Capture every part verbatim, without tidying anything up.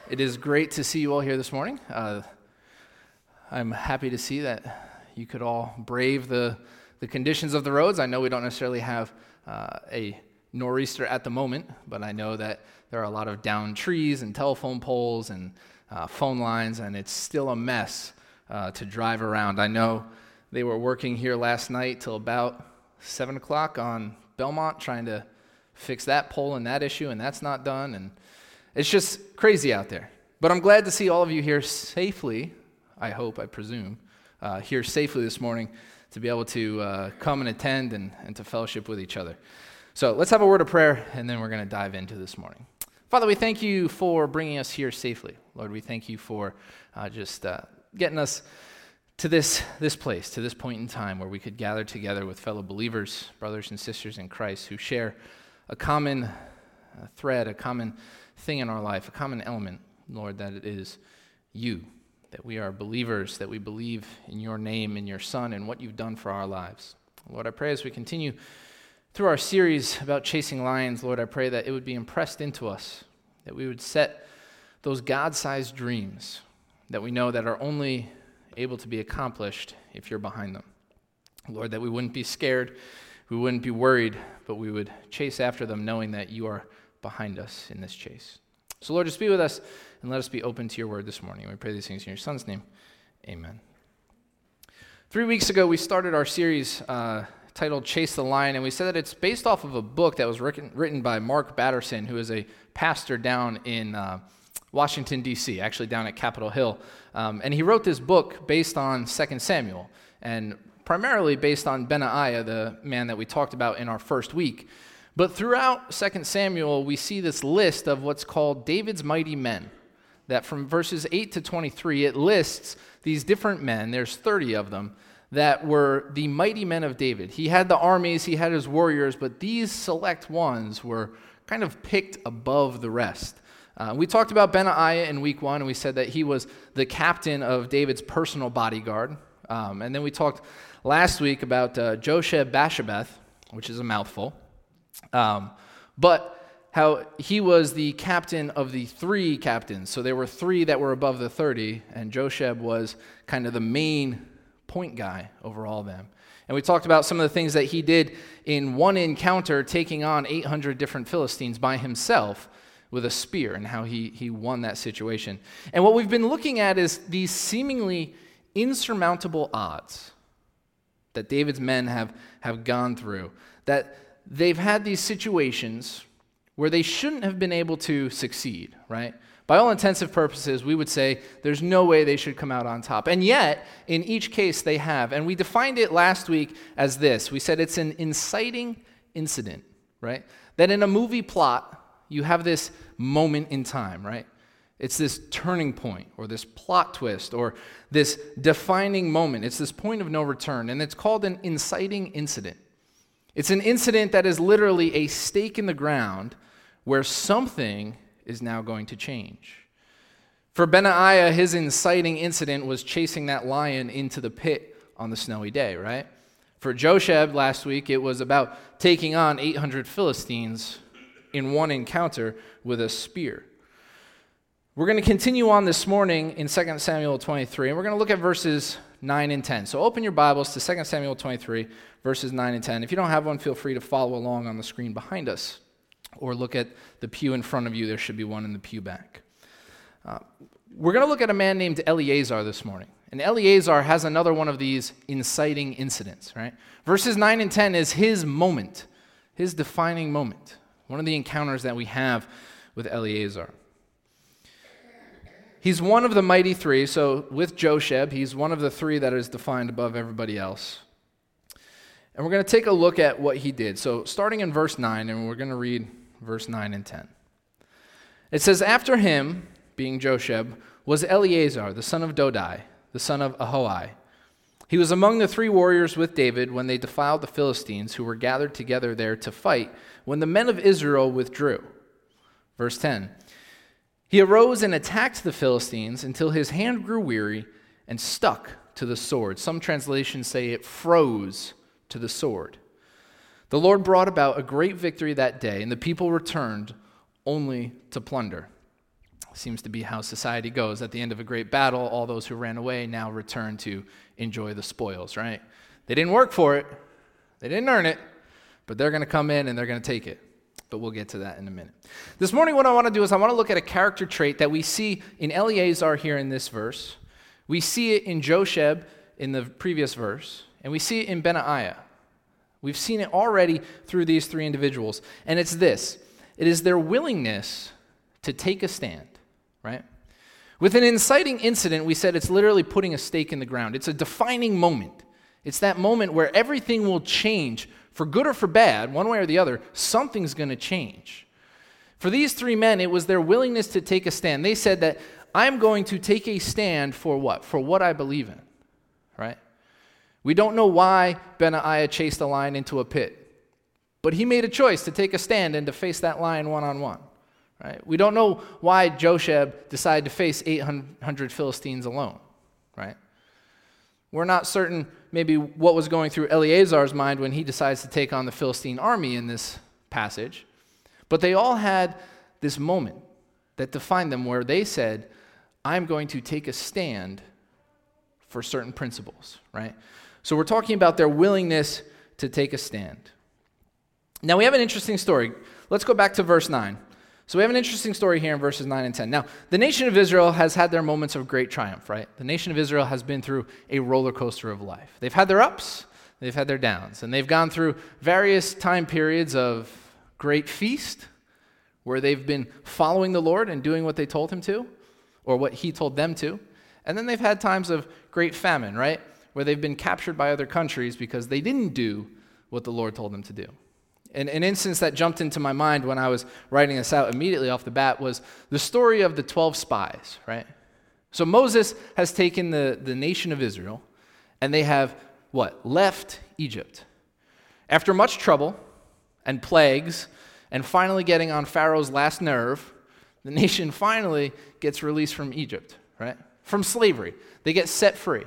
It is great to see you all here this morning. Uh, I'm happy to see that you could all brave the, the conditions of the roads. I know we don't necessarily have uh, a nor'easter at the moment, but I know that there are a lot of downed trees and telephone poles and uh, phone lines, and it's still a mess uh, to drive around. I know they were working here last night till about seven o'clock on Belmont trying to fix that pole and that issue, and that's not done, and it's just crazy out there. But I'm glad to see all of you here safely, I hope, I presume, uh, here safely this morning to be able to uh, come and attend and, and to fellowship with each other. So let's have a word of prayer, and then we're going to dive into this morning. Father, we thank you for bringing us here safely. Lord, we thank you for uh, just uh, getting us to this, this place, to this point in time where we could gather together with fellow believers, brothers and sisters in Christ who share a common uh, thread, a common thing in our life, a common element, Lord, that it is you, that we are believers, that we believe in your name, in your Son, and what you've done for our lives. Lord, I pray as we continue through our series about chasing lions, Lord, I pray that it would be impressed into us, that we would set those God-sized dreams that we know that are only able to be accomplished if you're behind them. Lord, that we wouldn't be scared, we wouldn't be worried, but we would chase after them knowing that you are behind us in this chase. So Lord, just be with us and let us be open to your word this morning. We pray these things in your Son's name. Amen. Three weeks ago, we started our series uh, titled Chase the Lion, and we said that it's based off of a book that was written, written by Mark Batterson, who is a pastor down in uh, Washington, D C, actually down at Capitol Hill. Um, and he wrote this book based on Second Samuel, and primarily based on Benaiah, the man that we talked about in our first week. But throughout Second Samuel, we see this list of what's called David's mighty men, that from verses eight to twenty-three, it lists these different men, there's thirty of them, that were the mighty men of David. He had the armies, he had his warriors, but these select ones were kind of picked above the rest. Uh, we talked about Benaiah in week one, and we said that he was the captain of David's personal bodyguard. Um, and then we talked last week about uh, Josheb-Basshebeth, which is a mouthful. Um, but how he was the captain of the three captains. So there were three that were above the thirty, and Josheb was kind of the main point guy over all of them. And we talked about some of the things that he did in one encounter, taking on eight hundred different Philistines by himself with a spear, and how he, he won that situation. And what we've been looking at is these seemingly insurmountable odds that David's men have, have gone through, that they've had these situations where they shouldn't have been able to succeed, right? By all intents and purposes, we would say there's no way they should come out on top. And yet, in each case, they have. And we defined it last week as this. We said it's an inciting incident, right? That in a movie plot, you have this moment in time, right? It's this turning point or this plot twist or this defining moment. It's this point of no return, and it's called an inciting incident. It's an incident that is literally a stake in the ground where something is now going to change. For Benaiah, his inciting incident was chasing that lion into the pit on the snowy day, right? For Josheb last week, it was about taking on eight hundred Philistines in one encounter with a spear. We're going to continue on this morning in Second Samuel twenty-three, and we're going to look at verses nine and ten. So open your Bibles to Second Samuel twenty-three, verses nine and ten. If you don't have one, feel free to follow along on the screen behind us, or look at the pew in front of you. There should be one in the pew back. Uh, we're going to look at a man named Eleazar this morning. And Eleazar has another one of these inciting incidents, right? Verses nine and ten is his moment, his defining moment, one of the encounters that we have with Eleazar. He's one of the mighty three, so with Josheb, he's one of the three that is defined above everybody else. And we're going to take a look at what he did. So starting in verse nine, and we're going to read verse nine and ten. It says, "After him, being Josheb, was Eleazar, the son of Dodai, the son of Ahoai. He was among the three warriors with David when they defiled the Philistines who were gathered together there to fight when the men of Israel withdrew." Verse ten. "He arose and attacked the Philistines until his hand grew weary and stuck to the sword." Some translations say it froze to the sword. "The Lord brought about a great victory that day, and the people returned only to plunder." Seems to be how society goes. At the end of a great battle, all those who ran away now return to enjoy the spoils, right? They didn't work for it. They didn't earn it, but they're going to come in and they're going to take it. But we'll get to that in a minute. This morning, what I want to do is I want to look at a character trait that we see in Eleazar here in this verse. We see it in Josheb in the previous verse, and we see it in Benaiah. We've seen it already through these three individuals, and it's this. It is their willingness to take a stand, right? With an inciting incident, we said it's literally putting a stake in the ground. It's a defining moment. It's that moment where everything will change, for good or for bad, one way or the other, something's going to change. For these three men, it was their willingness to take a stand. They said that, I'm going to take a stand for what? For what I believe in, right? We don't know why Benaiah chased a lion into a pit, but he made a choice to take a stand and to face that lion one-on-one, right? We don't know why Josheb decided to face eight hundred Philistines alone, right? We're not certain maybe what was going through Eleazar's mind when he decides to take on the Philistine army in this passage, but they all had this moment that defined them where they said, I'm going to take a stand for certain principles, right? So we're talking about their willingness to take a stand. Now we have an interesting story. Let's go back to verse nine. So we have an interesting story here in verses nine and ten. Now, the nation of Israel has had their moments of great triumph, right? The nation of Israel has been through a roller coaster of life. They've had their ups, they've had their downs, and they've gone through various time periods of great feast, where they've been following the Lord and doing what they told him to, or what he told them to. And then they've had times of great famine, right? Where they've been captured by other countries because they didn't do what the Lord told them to do. And an instance that jumped into my mind when I was writing this out immediately off the bat was the story of the twelve spies, right? So Moses has taken the, the nation of Israel, and they have, what? Left Egypt. After much trouble and plagues, and finally getting on Pharaoh's last nerve, the nation finally gets released from Egypt, right? From slavery. They get set free.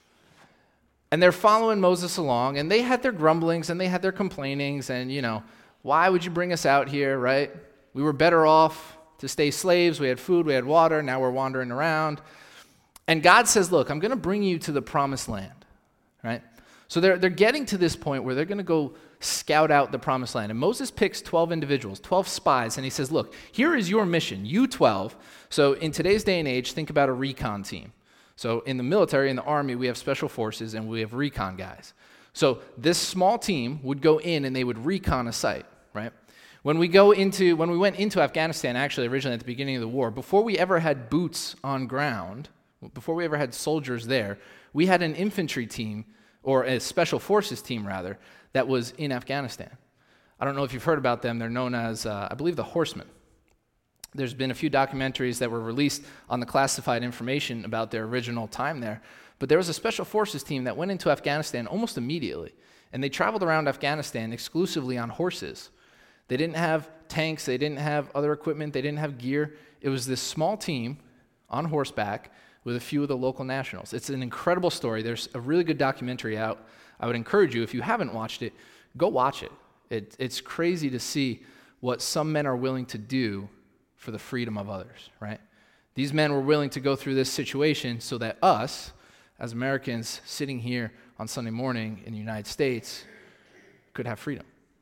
And they're following Moses along, and they had their grumblings, and they had their complainings, and, you know, why would you bring us out here, right? We were better off to stay slaves. We had food, we had water, now we're wandering around. And God says, look, I'm going to bring you to the promised land, right? So they're, they're getting to this point where they're going to go scout out the promised land. And Moses picks twelve individuals, twelve spies, and he says, look, here is your mission, you twelve. So in today's day and age, think about a recon team. So in the military, in the army, we have special forces and we have recon guys. So this small team would go in and they would recon a site, right? When we go into, when we went into Afghanistan, actually originally at the beginning of the war, before we ever had boots on ground, before we ever had soldiers there, we had an infantry team, or a special forces team rather, that was in Afghanistan. I don't know if you've heard about them. They're known as, uh, I believe, the Horsemen. There's been a few documentaries that were released on the classified information about their original time there. But there was a special forces team that went into Afghanistan almost immediately. And they traveled around Afghanistan exclusively on horses. They didn't have tanks. They didn't have other equipment. They didn't have gear. It was this small team on horseback with a few of the local nationals. It's an incredible story. There's a really good documentary out. I would encourage you, if you haven't watched it, go watch it. it it's crazy to see what some men are willing to do for the freedom of others, right? These men were willing to go through this situation so that us, as Americans sitting here on Sunday morning in the United States, could have freedom.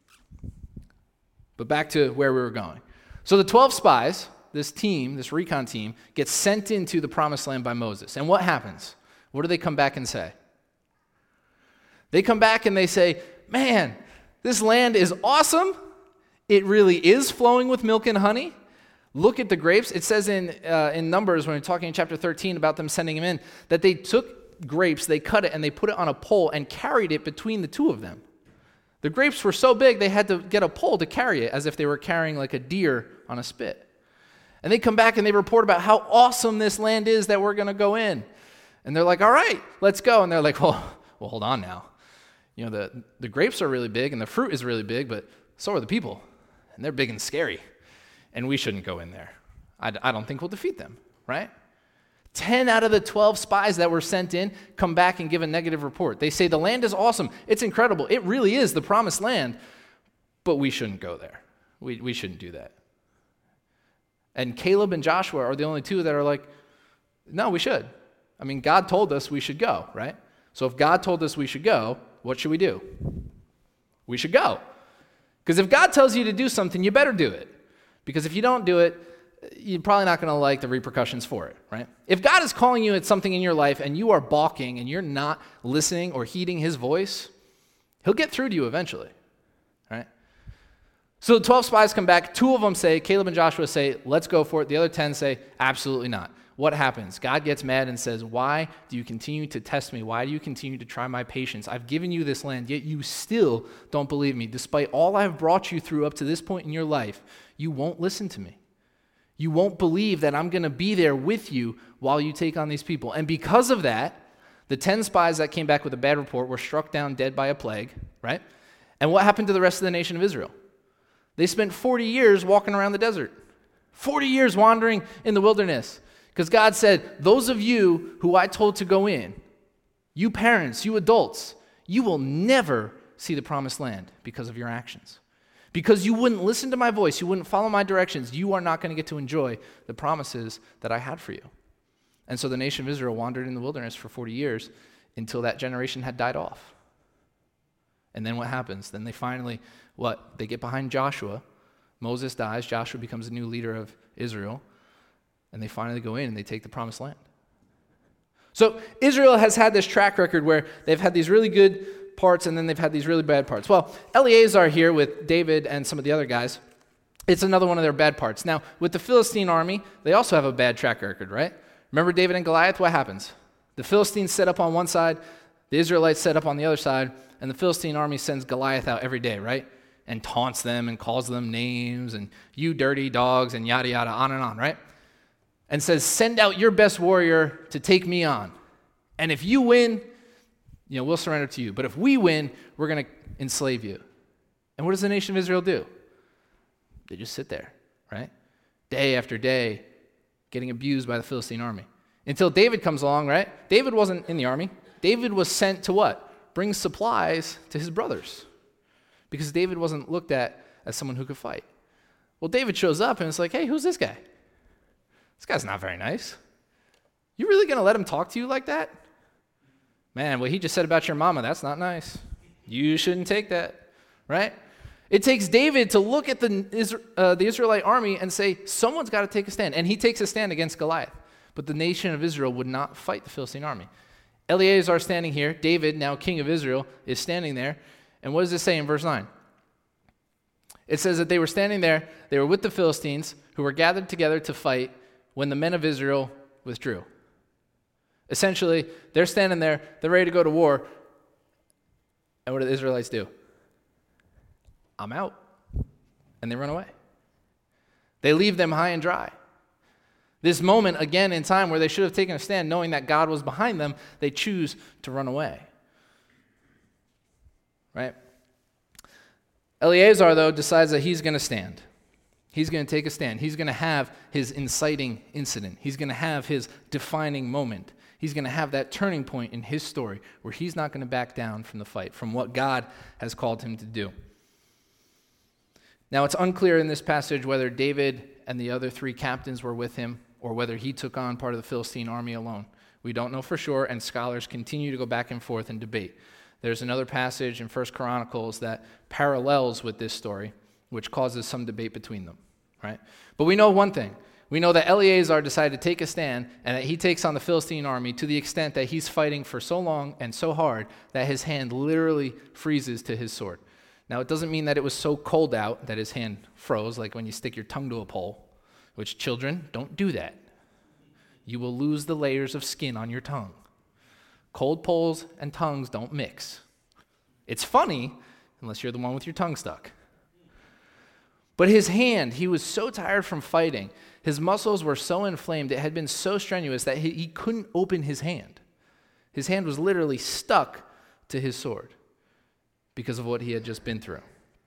But back to where we were going. So the twelve spies, this team, this recon team, gets sent into the promised land by Moses. And what happens? What do they come back and say? They come back and they say, man, this land is awesome. It really is flowing with milk and honey. Look at the grapes. It says in uh, in Numbers, when we're talking in chapter thirteen about them sending him in, that they took grapes, they cut it, and they put it on a pole and carried it between the two of them. The grapes were so big, they had to get a pole to carry it, as if they were carrying like a deer on a spit. And they come back and they report about how awesome this land is that we're going to go in. And they're like, all right, let's go. And they're like, well, well, hold on now. You know, the, the grapes are really big and the fruit is really big, but so are the people. And they're big and scary. And we shouldn't go in there. I, I don't think we'll defeat them, right? Ten out of the twelve spies that were sent in come back and give a negative report. They say the land is awesome. It's incredible. It really is the promised land, but we shouldn't go there. We, we shouldn't do that. And Caleb and Joshua are the only two that are like, no, we should. I mean, God told us we should go, right? So if God told us we should go, what should we do? We should go. Because if God tells you to do something, you better do it. Because if you don't do it, you're probably not going to like the repercussions for it, right? If God is calling you at something in your life and you are balking and you're not listening or heeding his voice, he'll get through to you eventually, right? So the twelve spies come back. Two of them say, Caleb and Joshua say, let's go for it. The other ten say, absolutely not. What happens? God gets mad and says, why do you continue to test me? Why do you continue to try my patience? I've given you this land, yet you still don't believe me. Despite all I've brought you through up to this point in your life, you won't listen to me. You won't believe that I'm going to be there with you while you take on these people. And because of that, the ten spies that came back with a bad report were struck down dead by a plague, right? And what happened to the rest of the nation of Israel? They spent forty years walking around the desert, forty years wandering in the wilderness. Because God said, those of you who I told to go in, you parents, you adults, you will never see the promised land because of your actions. Because you wouldn't listen to my voice, you wouldn't follow my directions, you are not going to get to enjoy the promises that I had for you. And so the nation of Israel wandered in the wilderness for forty years until that generation had died off. And then what happens? Then they finally, what? They get behind Joshua. Moses dies. Joshua becomes the new leader of Israel. And they finally go in and they take the promised land. So Israel has had this track record where they've had these really good parts and then they've had these really bad parts. Well, Eleazar here with David and some of the other guys, it's another one of their bad parts. Now, with the Philistine army, they also have a bad track record, right? Remember David and Goliath? What happens? The Philistines set up on one side, the Israelites set up on the other side, and the Philistine army sends Goliath out every day, right? And taunts them and calls them names and you dirty dogs and yada yada, on and on, right? And says, send out your best warrior to take me on. And if you win, you know, we'll surrender to you. But if we win, we're going to enslave you. And what does the nation of Israel do? They just sit there, right? Day after day, getting abused by the Philistine army. Until David comes along, right? David wasn't in the army. David was sent to what? Bring supplies to his brothers. Because David wasn't looked at as someone who could fight. Well, David shows up and it's like, hey, who's this guy? This guy's not very nice. You really going to let him talk to you like that? Man, what he just said about your mama, that's not nice. You shouldn't take that, right? It takes David to look at the, uh, the Israelite army and say, someone's got to take a stand. And he takes a stand against Goliath. But the nation of Israel would not fight the Philistine army. Eleazar standing here, David, now king of Israel, is standing there. And what does it say in verse nine? It says that they were standing there, they were with the Philistines, who were gathered together to fight when the men of Israel withdrew. Essentially, they're standing there, they're ready to go to war, and what do the Israelites do? I'm out. And they run away. They leave them high and dry. This moment, again, in time where they should have taken a stand, knowing that God was behind them, they choose to run away. Right? Eleazar, though, decides that he's going to stand. He's going to take a stand. He's going to have his inciting incident. He's going to have his defining moment. He's going to have that turning point in his story where he's not going to back down from the fight, from what God has called him to do. Now, it's unclear in this passage whether David and the other three captains were with him or whether he took on part of the Philistine army alone. We don't know for sure, and scholars continue to go back and forth and debate. There's another passage in First Chronicles that parallels with this story, which causes some debate between them, right? But we know one thing. We know that Eleazar decided to take a stand and that he takes on the Philistine army to the extent that he's fighting for so long and so hard that his hand literally freezes to his sword. Now, it doesn't mean that it was so cold out that his hand froze, like when you stick your tongue to a pole, which, children, don't do that. You will lose the layers of skin on your tongue. Cold poles and tongues don't mix. It's funny, unless you're the one with your tongue stuck. But his hand, he was so tired from fighting, his muscles were so inflamed, it had been so strenuous that he, he couldn't open his hand. His hand was literally stuck to his sword because of what he had just been through.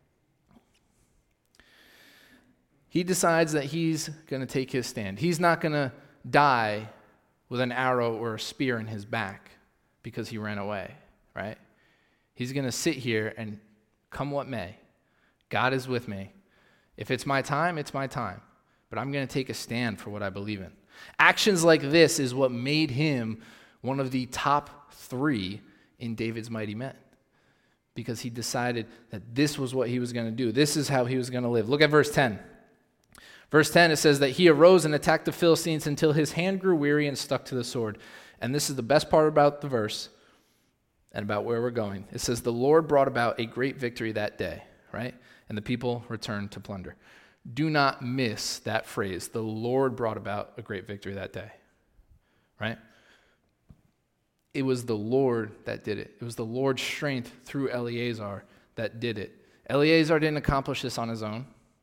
He decides that he's going to take his stand. He's not going to die with an arrow or a spear in his back because he ran away, right? He's going to sit here and come what may. God is with me. If it's my time, it's my time. but I'm going to take a stand for what I believe in. Actions like this is what made him one of the top three in David's mighty men, because he decided that this was what he was going to do. This is how he was going to live. Look at verse ten. Verse ten, it says that he arose and attacked the Philistines until his hand grew weary and stuck to the sword. And this is the best part about the verse and about where we're going. It says, the Lord brought about a great victory that day, right? And the people returned to plunder. Do not miss that phrase. The Lord brought about a great victory that day, right? It was the Lord that did it. It was the Lord's strength through Eleazar that did it. Eleazar didn't accomplish this on his own.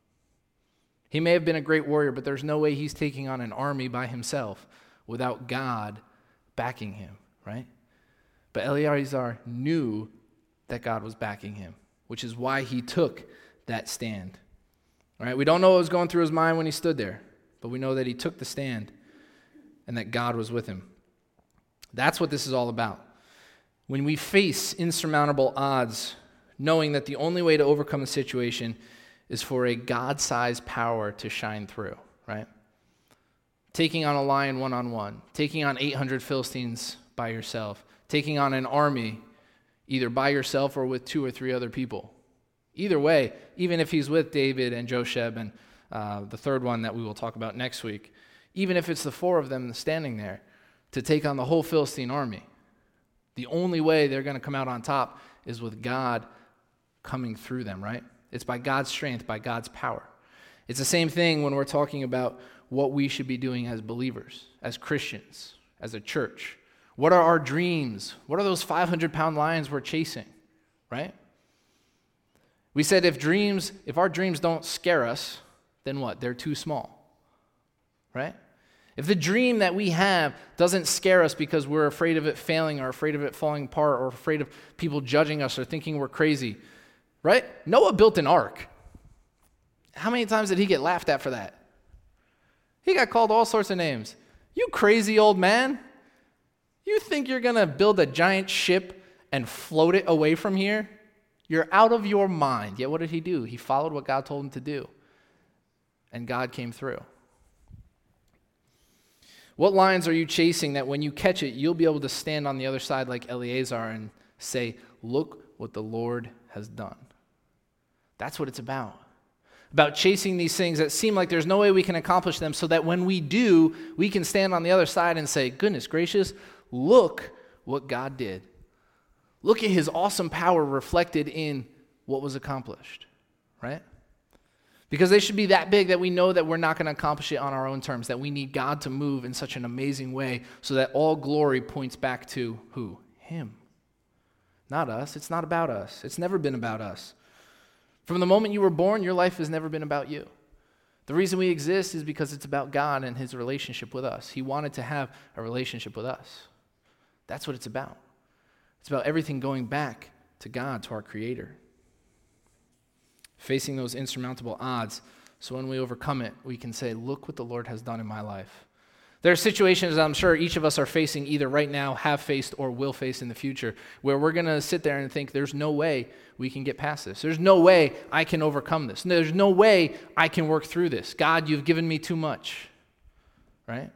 He may have been a great warrior, but there's no way he's taking on an army by himself without God backing him, right? But Eleazar knew that God was backing him, which is why he took that stand. All right, we don't know what was going through his mind when he stood there, but we know that he took the stand and that God was with him. That's what this is all about. When we face insurmountable odds, knowing that the only way to overcome the situation is for a God-sized power to shine through, right? Taking on a lion one-on-one, taking on eight hundred Philistines by yourself, taking on an army either by yourself or with two or three other people. Either way, even if he's with David and Josheb and uh, the third one that we will talk about next week, even if it's the four of them standing there to take on the whole Philistine army, the only way they're going to come out on top is with God coming through them, right? It's by God's strength, by God's power. It's the same thing when we're talking about what we should be doing as believers, as Christians, as a church. What are our dreams? What are those five hundred pound lions we're chasing, right? We said if dreams, if our dreams don't scare us, then what? They're too small, right? If the dream that we have doesn't scare us because we're afraid of it failing or afraid of it falling apart or afraid of people judging us or thinking we're crazy, right? Noah built an ark. How many times did he get laughed at for that? He got called all sorts of names. You crazy old man. You think you're going to build a giant ship and float it away from here? You're out of your mind. Yet what did he do? He followed what God told him to do. And God came through. What lines are you chasing that when you catch it, you'll be able to stand on the other side like Eleazar and say, look what the Lord has done? That's what it's about. About chasing these things that seem like there's no way we can accomplish them so that when we do, we can stand on the other side and say, goodness gracious, look what God did. Look at his awesome power reflected in what was accomplished, right? Because they should be that big that we know that we're not going to accomplish it on our own terms, that we need God to move in such an amazing way so that all glory points back to who? Him. Not us. It's not about us. It's never been about us. From the moment you were born, your life has never been about you. The reason we exist is because it's about God and his relationship with us. He wanted to have a relationship with us. That's what it's about. It's about everything going back to God, to our Creator. Facing those insurmountable odds, so when we overcome it, we can say, look what the Lord has done in my life. There are situations I'm sure each of us are facing either right now, have faced, or will face in the future, where we're going to sit there and think, there's no way we can get past this. There's no way I can overcome this. There's no way I can work through this. God, you've given me too much, right?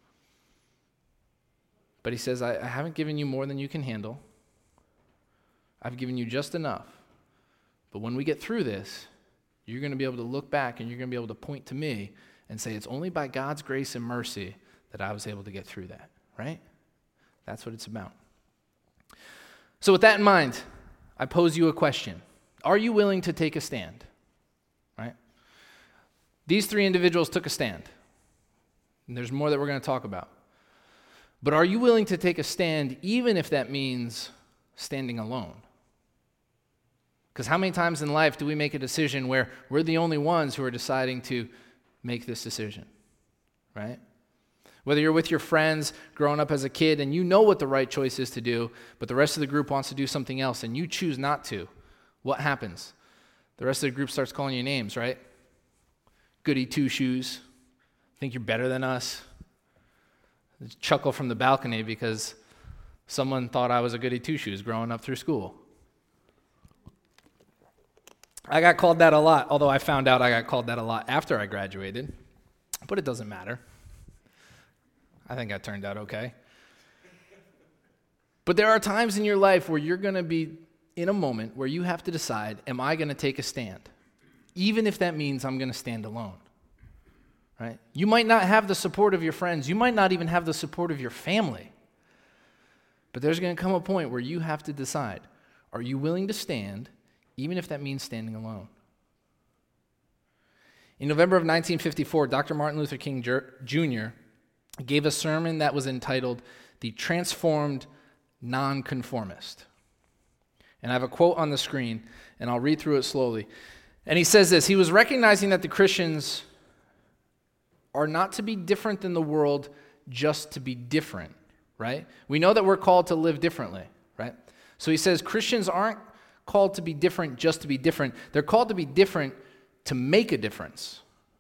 But he says, I, I haven't given you more than you can handle. I've given you just enough. But when we get through this, you're going to be able to look back and you're going to be able to point to me and say, it's only by God's grace and mercy that I was able to get through that, right? That's what it's about. So with that in mind, I pose you a question. Are you willing to take a stand, right? These three individuals took a stand. And there's more that we're going to talk about. But are you willing to take a stand even if that means standing alone? Because how many times in life do we make a decision where we're the only ones who are deciding to make this decision, right? Whether you're with your friends growing up as a kid and you know what the right choice is to do, but the rest of the group wants to do something else and you choose not to, what happens? The rest of the group starts calling you names, right? Goody two-shoes, think you're better than us. Chuckle from the balcony because someone thought I was a goody two-shoes growing up through school. I got called that a lot, although I found out I got called that a lot after I graduated. but it doesn't matter. I think I turned out okay. But there are times in your life where you're going to be in a moment where you have to decide, am I going to take a stand? Even if that means I'm going to stand alone. Right? You might not have the support of your friends. You might not even have the support of your family. But there's going to come a point where you have to decide, are you willing to stand, even if that means standing alone? In November of nineteen fifty-four, Doctor Martin Luther King Junior gave a sermon that was entitled, "The Transformed Nonconformist." And I have a quote on the screen, and I'll read through it slowly. And he says this: he was recognizing that the Christians are not to be different than the world just to be different, right? We know that we're called to live differently, right? So he says Christians aren't called to be different just to be different. They're called to be different to make a difference.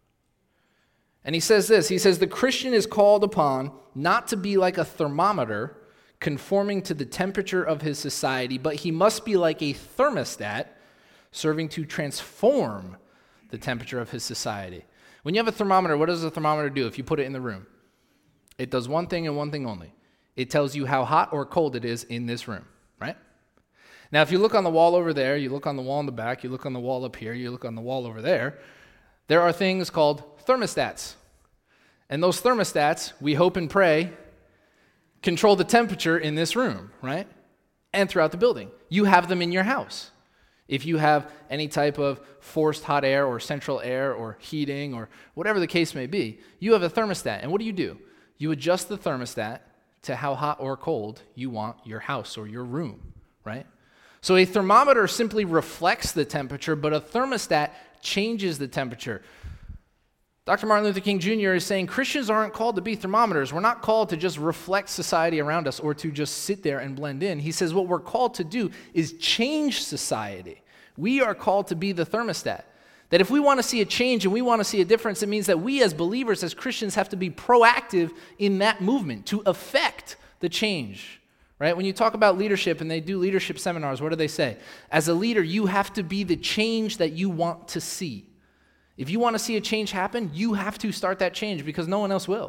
And he says this, he says, the Christian is called upon not to be like a thermometer conforming to the temperature of his society, but he must be like a thermostat serving to transform the temperature of his society. When you have a thermometer, what does a thermometer do if you put it in the room? It does one thing and one thing only. It tells you how hot or cold it is in this room, right? Now, if you look on the wall over there, you look on the wall in the back, you look on the wall up here, you look on the wall over there, there are things called thermostats. And those thermostats, we hope and pray, control the temperature in this room, right? And throughout the building. You have them in your house. If you have any type of forced hot air or central air or heating or whatever the case may be, you have a thermostat. And what do you do? You adjust the thermostat to how hot or cold you want your house or your room, right? So a thermometer simply reflects the temperature, but a thermostat changes the temperature. Doctor Martin Luther King Junior is saying Christians aren't called to be thermometers. We're not called to just reflect society around us or to just sit there and blend in. He says what we're called to do is change society. We are called to be the thermostat. That if we want to see a change and we want to see a difference, it means that we as believers, as Christians, have to be proactive in that movement to affect the change. Right? When you talk about leadership and they do leadership seminars, what do they say? As a leader, you have to be the change that you want to see. If you want to see a change happen, you have to start that change because no one else will.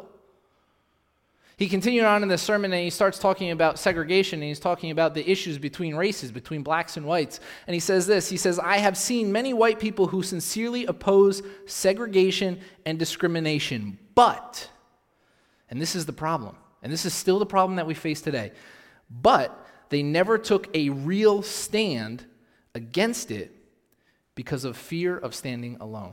He continued on in the sermon and he starts talking about segregation and he's talking about the issues between races, between blacks and whites. And he says this, he says, I have seen many white people who sincerely oppose segregation and discrimination, but, and this is the problem, and this is still the problem that we face today, but they never took a real stand against it because of fear of standing alone.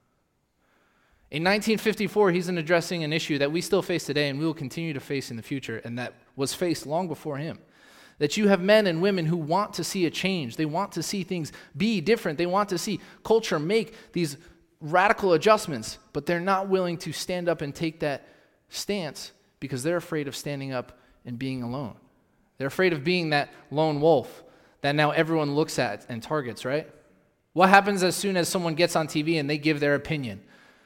In nineteen fifty-four, he's addressing an issue that we still face today and we will continue to face in the future, and that was faced long before him. That you have men and women who want to see a change. They want to see things be different. They want to see culture make these radical adjustments, but they're not willing to stand up and take that stance because they're afraid of standing up and being alone. They're afraid of being that lone wolf that now everyone looks at and targets, right? What happens as soon as someone gets on T V and they give their opinion?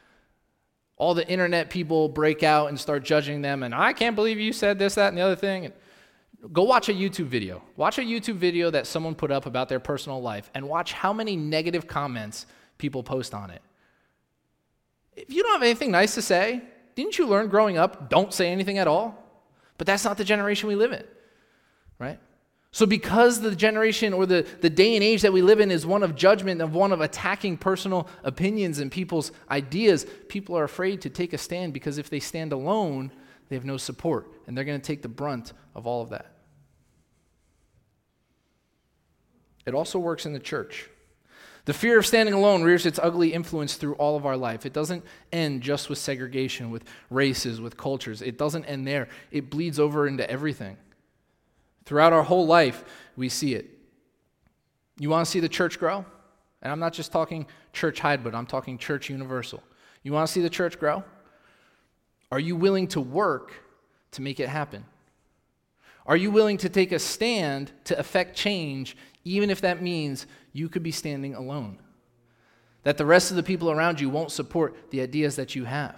All the internet people break out and start judging them, and I can't believe you said this, that, and the other thing. Go watch a YouTube video. Watch a YouTube video that someone put up about their personal life, and watch how many negative comments people post on it. If you don't have anything nice to say, didn't you learn growing up, don't say anything at all? But that's not the generation we live in, right? So because the generation or the, the day and age that we live in is one of judgment, of one of attacking personal opinions and people's ideas, people are afraid to take a stand because if they stand alone, they have no support, and they're going to take the brunt of all of that. It also works in the church. The fear of standing alone rears its ugly influence through all of our life. It doesn't end just with segregation, with races, with cultures. It doesn't end there. It bleeds over into everything. Throughout our whole life, we see it. You want to see the church grow? And I'm not just talking church Hyde, but I'm talking church universal. You want to see the church grow? Are you willing to work to make it happen? Are you willing to take a stand to affect change, even if that means you could be standing alone? That the rest of the people around you won't support the ideas that you have?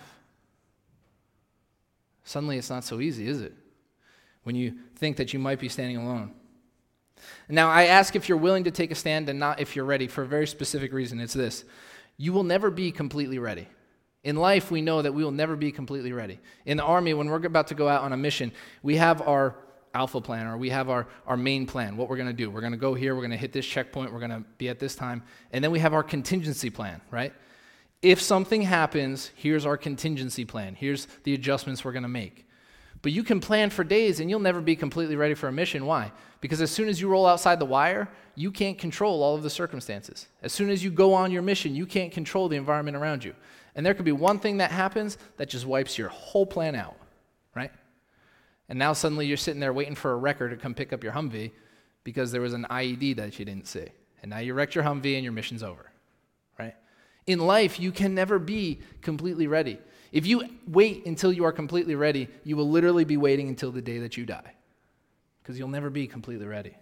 Suddenly it's not so easy, is it? When you think that you might be standing alone. Now, I ask if you're willing to take a stand and not if you're ready for a very specific reason. It's this. You will never be completely ready. In life, we know that we will never be completely ready. In the Army, when we're about to go out on a mission, we have our alpha plan, or we have our, our main plan, what we're going to do. We're going to go here, we're going to hit this checkpoint, we're going to be at this time, and then we have our contingency plan, right? If something happens, here's our contingency plan. Here's the adjustments we're going to make. But you can plan for days, and you'll never be completely ready for a mission. Why? Because as soon as you roll outside the wire, you can't control all of the circumstances. As soon as you go on your mission, you can't control the environment around you. And there could be one thing that happens that just wipes your whole plan out, right? And now suddenly you're sitting there waiting for a wrecker to come pick up your Humvee because there was an I E D that you didn't see. And now you wrecked your Humvee and your mission's over, right? In life, you can never be completely ready. If you wait until you are completely ready, you will literally be waiting until the day that you die, because you'll never be completely ready.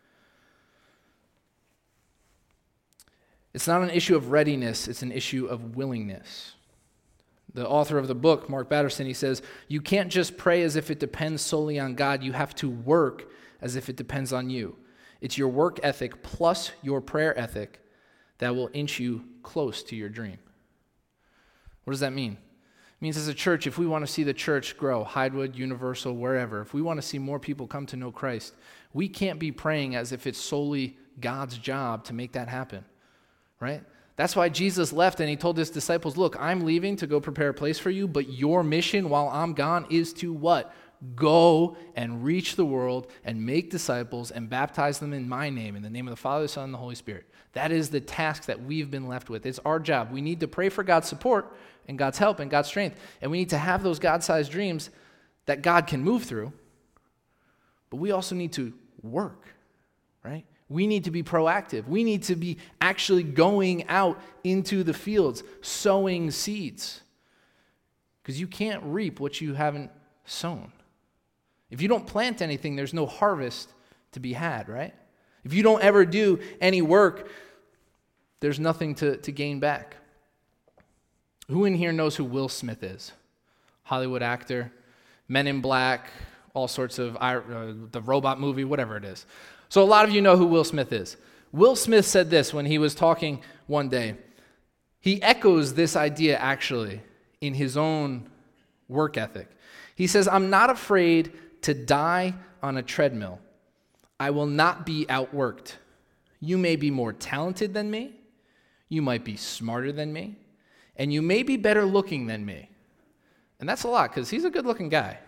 It's not an issue of readiness, it's an issue of willingness. The author of the book, Mark Batterson, he says, you can't just pray as if it depends solely on God. You have to work as if it depends on you. It's your work ethic plus your prayer ethic that will inch you close to your dream. What does that mean? It means as a church, if we want to see the church grow, Hidewood, Universal, wherever, if we want to see more people come to know Christ, we can't be praying as if it's solely God's job to make that happen, right? That's why Jesus left and he told his disciples, look, I'm leaving to go prepare a place for you, but your mission while I'm gone is to what? Go and reach the world and make disciples and baptize them in my name, in the name of the Father, the Son, and the Holy Spirit. That is the task that we've been left with. It's our job. We need to pray for God's support and God's help and God's strength. And we need to have those God-sized dreams that God can move through. But we also need to work, right? We need to be proactive. We need to be actually going out into the fields, sowing seeds. Because you can't reap what you haven't sown. If you don't plant anything, there's no harvest to be had, right? If you don't ever do any work, there's nothing to, to gain back. Who in here knows who Will Smith is? Hollywood actor, Men in Black, all sorts of, uh, the robot movie, whatever it is. So a lot of you know who Will Smith is. Will Smith said this when he was talking one day. He echoes this idea actually in his own work ethic. He says, I'm not afraid to die on a treadmill. I will not be outworked. You may be more talented than me. You might be smarter than me. And you may be better looking than me. And that's a lot because he's a good looking guy.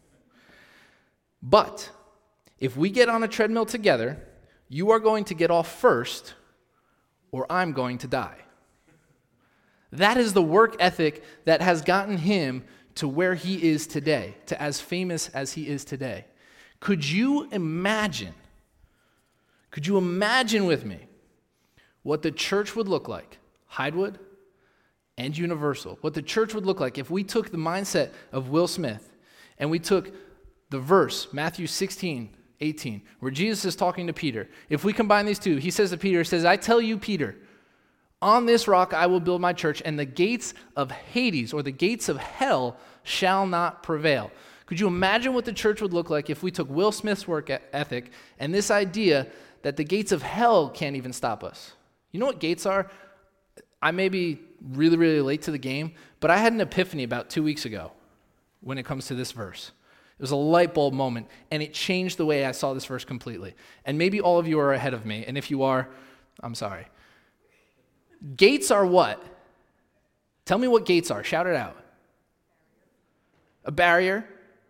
But if we get on a treadmill together, you are going to get off first or I'm going to die. That is the work ethic that has gotten him to where he is today, to as famous as he is today. Could you imagine, could you imagine with me what the church would look like, Hidewood and Universal, what the church would look like if we took the mindset of Will Smith and we took the verse, Matthew sixteen, eighteen, where Jesus is talking to Peter. If we combine these two, he says to Peter, he says, I tell you, Peter, on this rock I will build my church, and the gates of Hades, or the gates of hell, shall not prevail. Could you imagine what the church would look like if we took Will Smith's work ethic and this idea that the gates of hell can't even stop us? You know what gates are? I may be really, really late to the game, but I had an epiphany about two weeks ago when it comes to this verse. It was a light bulb moment, and it changed the way I saw this verse completely. And maybe all of you are ahead of me, and if you are, I'm sorry. Gates are what? Tell me what gates are. Shout it out. A barrier.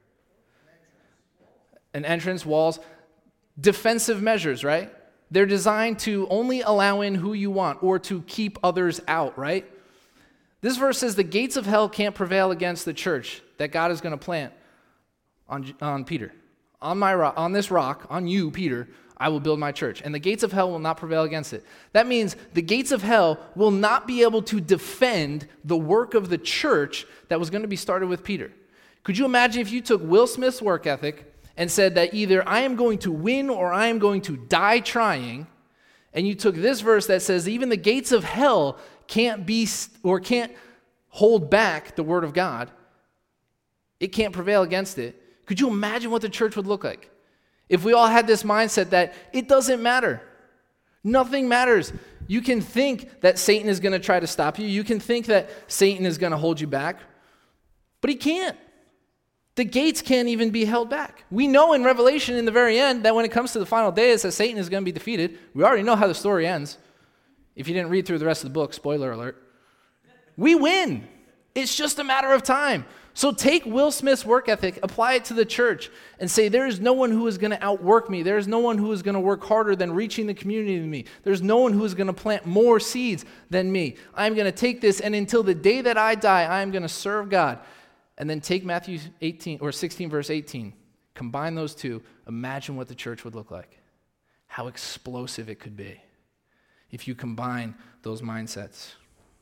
An entrance, walls. Defensive measures, right? They're designed to only allow in who you want or to keep others out, right? This verse says the gates of hell can't prevail against the church that God is going to plant on, on Peter. On my rock, on this rock, on you, Peter, I will build my church, and the gates of hell will not prevail against it. That means the gates of hell will not be able to defend the work of the church that was going to be started with Peter. Could you imagine if you took Will Smith's work ethic and said that either I am going to win or I am going to die trying, and you took this verse that says even the gates of hell can't be or can't hold back the word of God, it can't prevail against it. Could you imagine what the church would look like? If we all had this mindset that it doesn't matter. Nothing matters. You can think that Satan is going to try to stop you. You can think that Satan is going to hold you back, but he can't. The gates can't even be held back. We know in Revelation in the very end that when it comes to the final days that Satan is going to be defeated. We already know how the story ends. If you didn't read through the rest of the book, spoiler alert. We win. It's just a matter of time. So take Will Smith's work ethic, apply it to the church, and say there is no one who is going to outwork me. There is no one who is going to work harder than reaching the community than me. There's no one who is going to plant more seeds than me. I'm going to take this, and until the day that I die, I am going to serve God. And then take Matthew eighteen or sixteen, verse eighteen. Combine those two. Imagine what the church would look like. How explosive it could be if you combine those mindsets.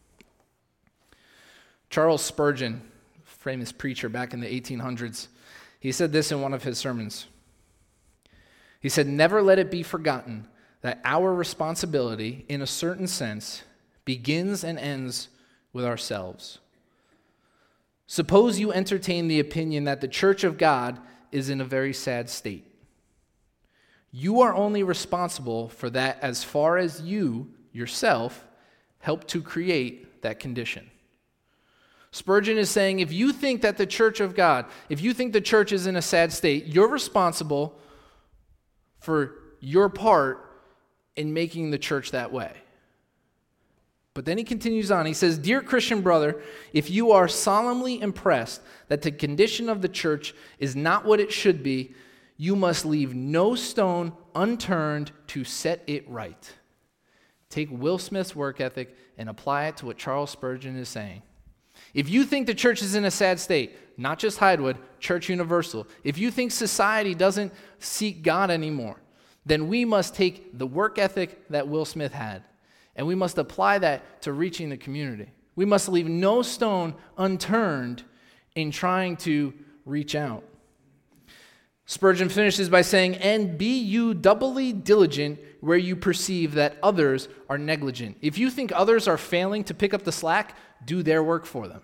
Charles Spurgeon, famous preacher back in the eighteen hundreds, he said this in one of his sermons. He said, "Never let it be forgotten that our responsibility, in a certain sense, begins and ends with ourselves. Suppose you entertain the opinion that the church of God is in a very sad state. You are only responsible for that as far as you, yourself, help to create that condition." Spurgeon is saying, if you think that the church of God, if you think the church is in a sad state, you're responsible for your part in making the church that way. But then he continues on. He says, "Dear Christian brother, if you are solemnly impressed that the condition of the church is not what it should be, you must leave no stone unturned to set it right." Take Will Smith's work ethic and apply it to what Charles Spurgeon is saying. If you think the church is in a sad state, not just Hidewood, Church Universal, if you think society doesn't seek God anymore, then we must take the work ethic that Will Smith had, and we must apply that to reaching the community. We must leave no stone unturned in trying to reach out. Spurgeon finishes by saying, "And be you doubly diligent where you perceive that others are negligent." If you think others are failing to pick up the slack, do their work for them.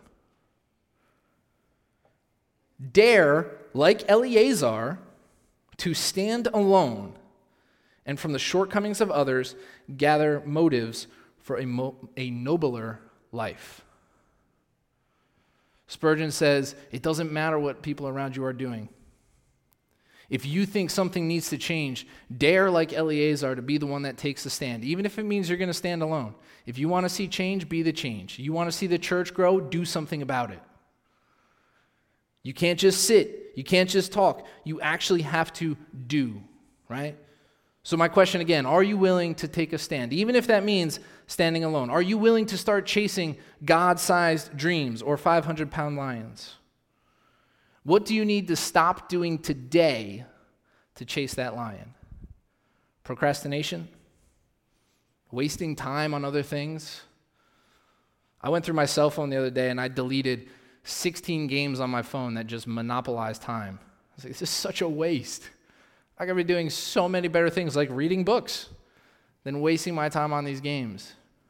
Dare, like Eleazar, to stand alone, and from the shortcomings of others, gather motives for a, mo- a nobler life. Spurgeon says, it doesn't matter what people around you are doing. If you think something needs to change, dare, like Eleazar, to be the one that takes the stand, even if it means you're going to stand alone. If you want to see change, be the change. You want to see the church grow, do something about it. You can't just sit. You can't just talk. You actually have to do, right? So my question again, are you willing to take a stand, even if that means standing alone? Are you willing to start chasing God-sized dreams or five hundred pound lions? What do you need to stop doing today to chase that lion? Procrastination? Wasting time on other things? I went through my cell phone the other day and I deleted sixteen games on my phone that just monopolized time. I was like, this is such a waste. I could be doing so many better things like reading books than wasting my time on these games.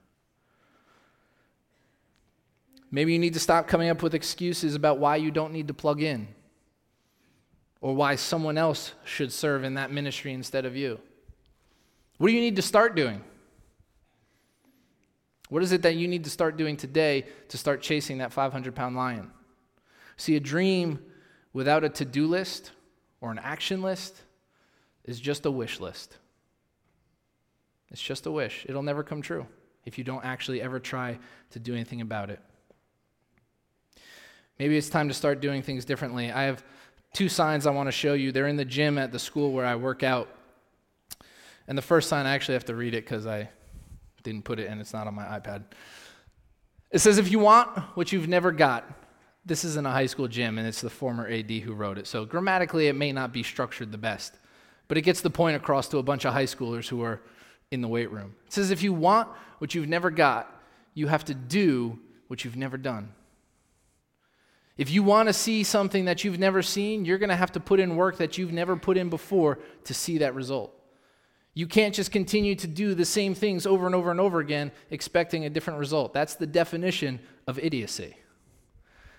Maybe you need to stop coming up with excuses about why you don't need to plug in or why someone else should serve in that ministry instead of you. What do you need to start doing? What is it that you need to start doing today to start chasing that five hundred pound lion? See, a dream without a to-do list or an action list is just a wish list. It's just a wish. It'll never come true if you don't actually ever try to do anything about it. Maybe it's time to start doing things differently. I have two signs I want to show you. They're in the gym at the school where I work out. And the first sign, I actually have to read it because I didn't put it and it's not on my iPad. It says, if you want what you've never got. This is in a high school gym, and it's the former A D who wrote it. So grammatically, it may not be structured the best. But it gets the point across to a bunch of high schoolers who are in the weight room. It says, if you want what you've never got, you have to do what you've never done. If you want to see something that you've never seen, you're going to have to put in work that you've never put in before to see that result. You can't just continue to do the same things over and over and over again, expecting a different result. That's the definition of idiocy.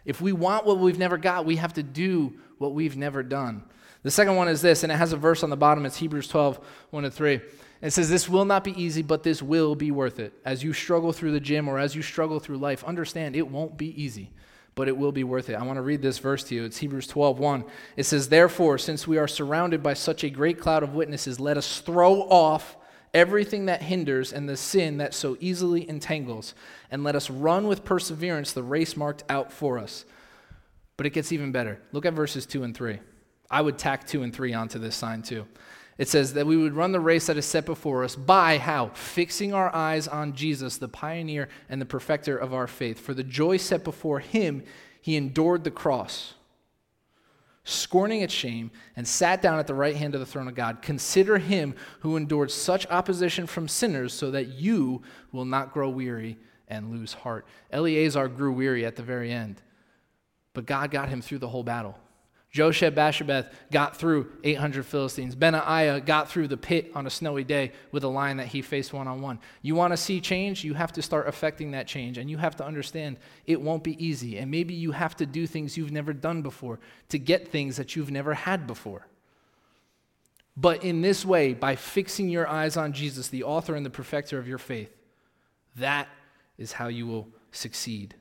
If we want what we've never got, we have to do what we've never done. The second one is this, and it has a verse on the bottom. It's Hebrews twelve, one to three. It says, this will not be easy, but this will be worth it. As you struggle through the gym or as you struggle through life, understand it won't be easy, but it will be worth it. I want to read this verse to you. It's Hebrews twelve, one. It says, therefore, since we are surrounded by such a great cloud of witnesses, let us throw off everything that hinders and the sin that so easily entangles, and let us run with perseverance the race marked out for us. But it gets even better. Look at verses two and three. I would tack two and three onto this sign too. It says that we would run the race that is set before us by how? Fixing our eyes on Jesus, the pioneer and the perfecter of our faith. For the joy set before him, he endured the cross, scorning its shame, and sat down at the right hand of the throne of God. Consider him who endured such opposition from sinners so that you will not grow weary and lose heart. Eleazar grew weary at the very end, but God got him through the whole battle. Josheb-Basshebeth got through eight hundred Philistines. Benaiah got through the pit on a snowy day with a lion that he faced one-on-one. You want to see change? You have to start affecting that change, and you have to understand it won't be easy, and maybe you have to do things you've never done before to get things that you've never had before. But in this way, by fixing your eyes on Jesus, the author and the perfecter of your faith, that is how you will succeed.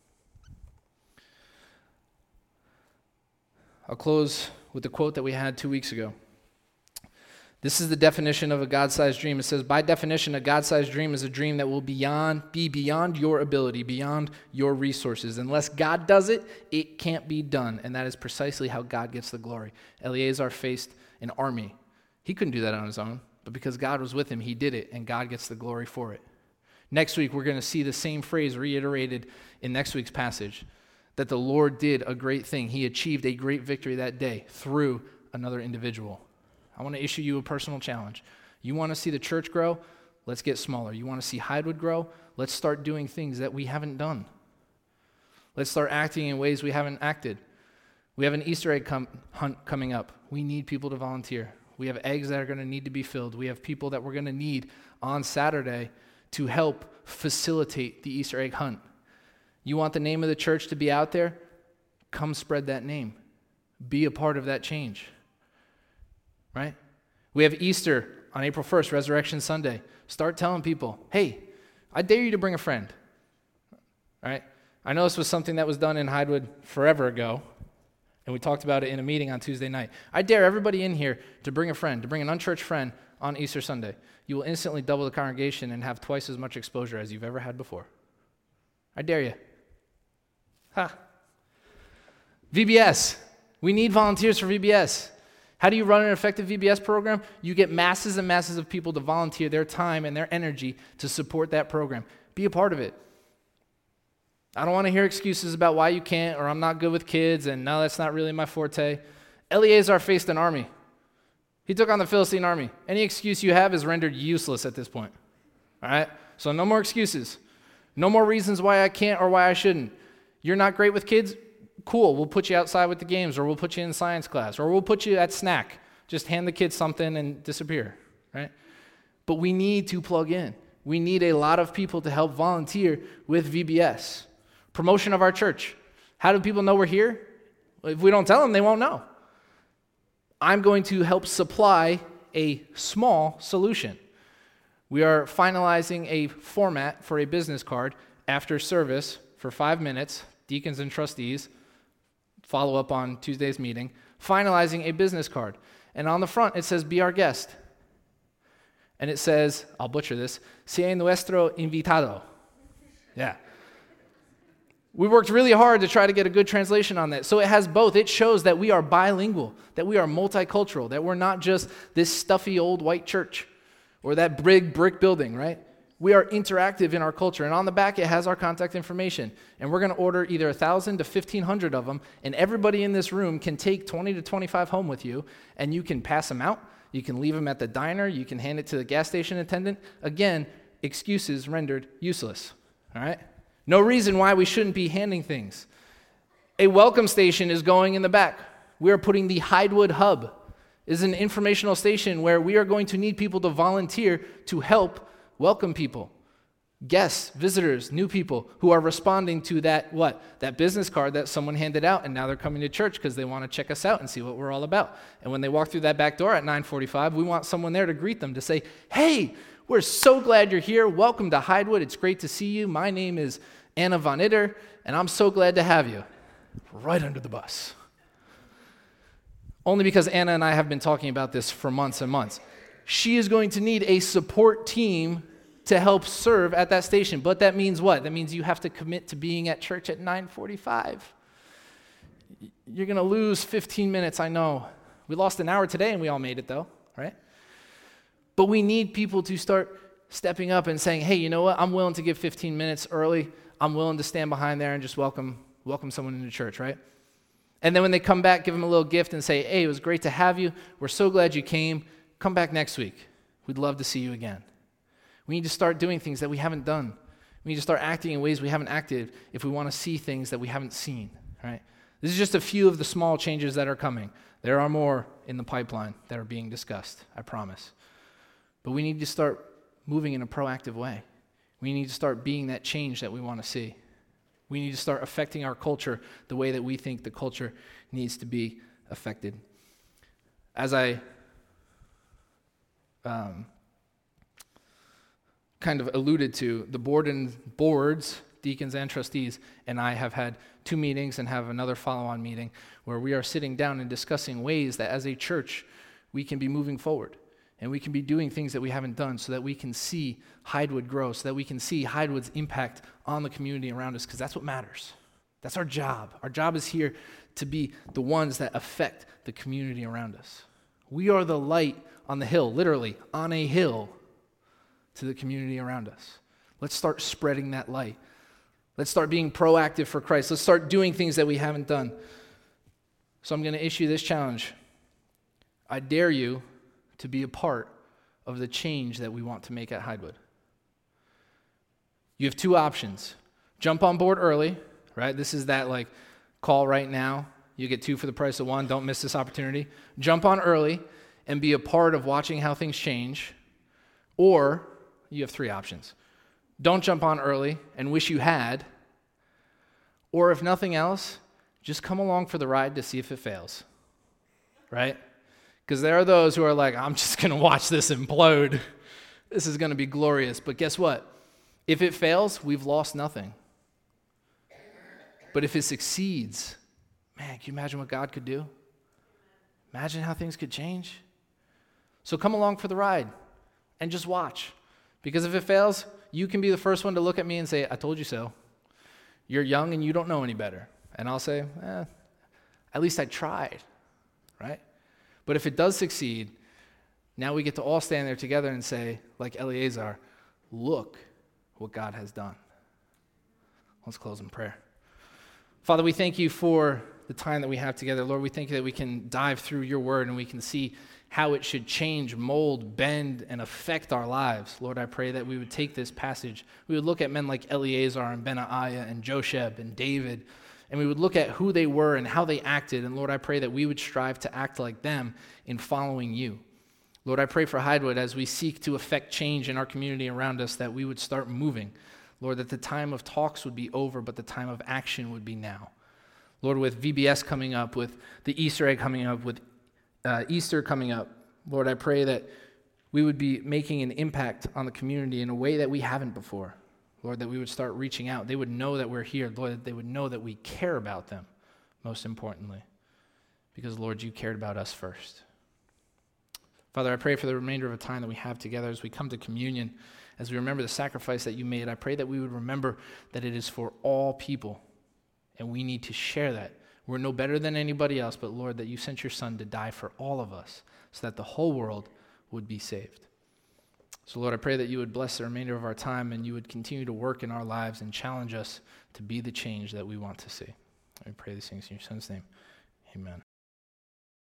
I'll close with the quote that we had two weeks ago. This is the definition of a God-sized dream. It says, by definition, a God-sized dream is a dream that will beyond, be beyond your ability, beyond your resources. Unless God does it, it can't be done. And that is precisely how God gets the glory. Eleazar faced an army. He couldn't do that on his own, but because God was with him, he did it, and God gets the glory for it. Next week, we're going to see the same phrase reiterated in next week's passage, that the Lord did a great thing. He achieved a great victory that day through another individual. I want to issue you a personal challenge. You want to see the church grow? Let's get smaller. You want to see Hidewood grow? Let's start doing things that we haven't done. Let's start acting in ways we haven't acted. We have an Easter egg com- hunt coming up. We need people to volunteer. We have eggs that are going to need to be filled. We have people that we're going to need on Saturday to help facilitate the Easter egg hunt. You want the name of the church to be out there? Come spread that name. Be a part of that change. Right? We have Easter on April first, Resurrection Sunday. Start telling people, hey, I dare you to bring a friend. All right? I know this was something that was done in Hidewood forever ago, and we talked about it in a meeting on Tuesday night. I dare everybody in here to bring a friend, to bring an unchurched friend on Easter Sunday. You will instantly double the congregation and have twice as much exposure as you've ever had before. I dare you. Ha. V B S. We need volunteers for V B S. How do you run an effective V B S program? You get masses and masses of people to volunteer their time and their energy to support that program. Be a part of it. I don't want to hear excuses about why you can't, or I'm not good with kids, and no, that's not really my forte. Eleazar faced an army. He took on the Philistine army. Any excuse you have is rendered useless at this point. All right? So no more excuses. No more reasons why I can't or why I shouldn't. You're not great with kids? Cool, we'll put you outside with the games, or we'll put you in science class, or we'll put you at snack. Just hand the kids something and disappear, right? But we need to plug in. We need a lot of people to help volunteer with V B S. Promotion of our church. How do people know we're here? If we don't tell them, they won't know. I'm going to help supply a small solution. We are finalizing a format for a business card after service for five minutes. Deacons and trustees, follow up on Tuesday's meeting, finalizing a business card. And on the front, it says, be our guest. And it says, I'll butcher this, sea nuestro invitado. Yeah. We worked really hard to try to get a good translation on that. So it has both. It shows that we are bilingual, that we are multicultural, that we're not just this stuffy old white church or that big brick building, right? We are interactive in our culture, and on the back it has our contact information, and we're going to order either one thousand to fifteen hundred of them, and everybody in this room can take twenty to twenty-five home with you, and you can pass them out, you can leave them at the diner, you can hand it to the gas station attendant. Again, excuses rendered useless, all right? No reason why we shouldn't be handing things. A welcome station is going in the back. We are putting the Hidewood Hub. It is an informational station where we are going to need people to volunteer to help welcome people. guests, visitors, new people who are responding to that, what? That business card that someone handed out, and now they're coming to church because they want to check us out and see what we're all about. And when they walk through that back door at nine forty-five, we want someone there to greet them, to say, hey, we're so glad you're here. Welcome to Hidewood. It's great to see you. My name is Anna Von Itter, and I'm so glad to have you. Right under the bus. Only because Anna and I have been talking about this for months and months. She is going to need a support team to help serve at that station. But that means what? That means you have to commit to being at church at nine forty-five. You're going to lose fifteen minutes, I know. We lost an hour today and we all made it though, right? But we need people to start stepping up and saying, hey, you know what? I'm willing to give fifteen minutes early. I'm willing to stand behind there and just welcome welcome someone into church, right? And then when they come back, give them a little gift and say, hey, it was great to have you. We're so glad you came. Come back next week. We'd love to see you again. We need to start doing things that we haven't done. We need to start acting in ways we haven't acted if we want to see things that we haven't seen, right? This is just a few of the small changes that are coming. There are more in the pipeline that are being discussed, I promise. But we need to start moving in a proactive way. We need to start being that change that we want to see. We need to start affecting our culture the way that we think the culture needs to be affected. As I um, kind of alluded to, the board and boards, deacons and trustees, and I have had two meetings and have another follow-on meeting where we are sitting down and discussing ways that as a church we can be moving forward and we can be doing things that we haven't done so that we can see Hidewood grow, so that we can see Hidewood's impact on the community around us, because that's what matters. That's our job. Our job is here to be the ones that affect the community around us. We are the light on the hill, literally on a hill, to the community around us. Let's start spreading that light. Let's start being proactive for Christ. Let's start doing things that we haven't done. So I'm going to issue this challenge. I dare you to be a part of the change that we want to make at Hidewood. You have two options. Jump on board early, right? This is that like call right now. You get two for the price of one. Don't miss this opportunity. Jump on early and be a part of watching how things change. Or you have three options. Don't jump on early and wish you had. Or if nothing else, just come along for the ride to see if it fails, right? Because there are those who are like, I'm just going to watch this implode. This is going to be glorious. But guess what? If it fails, we've lost nothing. But if it succeeds, man, can you imagine what God could do? Imagine how things could change. So come along for the ride and just watch. Because if it fails, you can be the first one to look at me and say, I told you so. You're young and you don't know any better. And I'll say, eh, at least I tried, right? But if it does succeed, now we get to all stand there together and say, like Eleazar, look what God has done. Let's close in prayer. Father, we thank you for the time that we have together. Lord, we thank you that we can dive through your word and we can see how it should change, mold, bend, and affect our lives. Lord, I pray that we would take this passage, we would look at men like Eleazar and Benaiah and Josheb and David, and we would look at who they were and how they acted. And Lord, I pray that we would strive to act like them in following you. Lord, I pray for Hidewood as we seek to affect change in our community around us, that we would start moving. Lord, that the time of talks would be over, but the time of action would be now. Lord, with V B S coming up, with the Easter egg coming up, with uh, Easter coming up, Lord, I pray that we would be making an impact on the community in a way that we haven't before. Lord, that we would start reaching out. They would know that we're here. Lord, that they would know that we care about them, most importantly. Because, Lord, you cared about us first. Father, I pray for the remainder of the time that we have together as we come to communion, as we remember the sacrifice that you made. I pray that we would remember that it is for all people, and we need to share that. We're no better than anybody else, but, Lord, that you sent your Son to die for all of us so that the whole world would be saved. So, Lord, I pray that you would bless the remainder of our time and you would continue to work in our lives and challenge us to be the change that we want to see. I pray these things in your Son's name. Amen.